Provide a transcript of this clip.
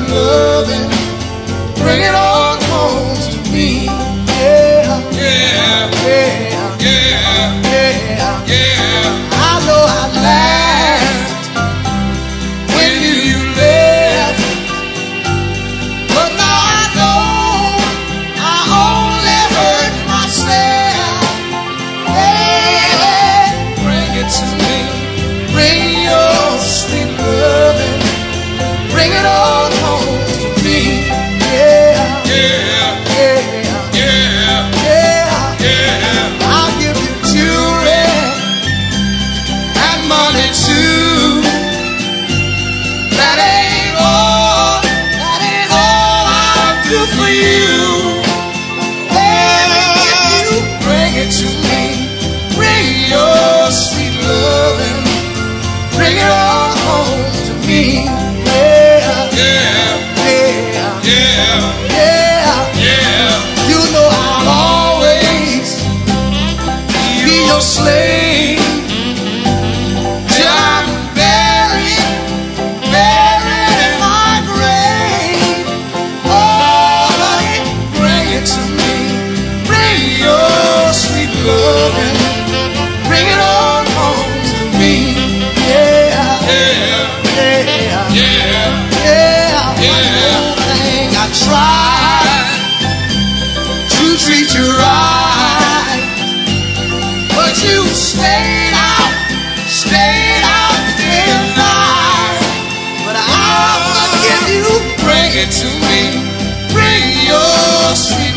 loving. Bring it on home to me. Yeah, Yeah, yeah, yeah, yeah, yeah. I know I laughed when you left, but now I know I only hurt myself. Hey, bring it to me. Bring your sweet loving. Bring it on home to me. Yeah, Yeah, yeah, yeah, yeah. yeah. I'll give you jewelry and money too. That ain't all I'll do for you. Hey, you bring it to me. Bring your sweet loving. Bring it on home to me. Yeah, Yeah, yeah, yeah, yeah. yeah. You know I'll always be your slave. John buried in my grave. Oh, honey, bring it to me. Bring your sweet loving. Bring it on home to me. Yeah, Yeah, yeah, yeah, yeah. yeah. One thing I tried to treat you right, but you stayed out day and night. But I'll forgive you. Bring it to me. Bring your sweet